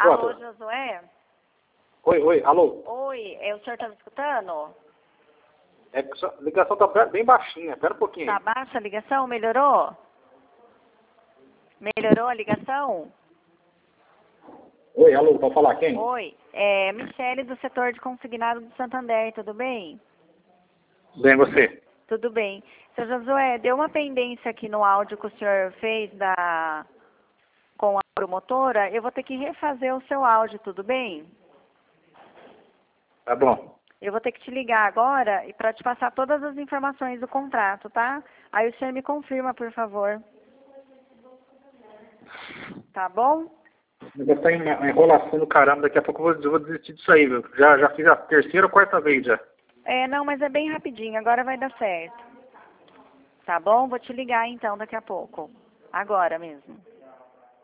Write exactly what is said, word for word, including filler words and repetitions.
Alô, Josué? Oi, oi, alô? Oi, é, o senhor tá me escutando? É que a ligação tá bem baixinha, pera um pouquinho Tá aí. baixa a ligação? Melhorou? Melhorou a ligação? Oi, alô, pode falar quem? Oi, é Michele do setor de consignado do Santander, tudo bem? Bem, você? Tudo bem. Seu Josué, deu uma pendência aqui no áudio que o senhor fez da... com a promotora, eu vou ter que refazer o seu áudio, tudo bem? Tá bom. Eu vou ter que te ligar agora e para te passar todas as informações do contrato, tá? Aí o senhor me confirma, por favor. Tá bom? O negócio tá em uma enrolação do caramba, daqui a pouco eu vou, eu vou desistir disso aí, viu? Já, já fiz a terceira ou quarta vez já. É, não, mas é bem rapidinho, agora vai dar certo. Tá bom? Vou te ligar então daqui a pouco. Agora mesmo.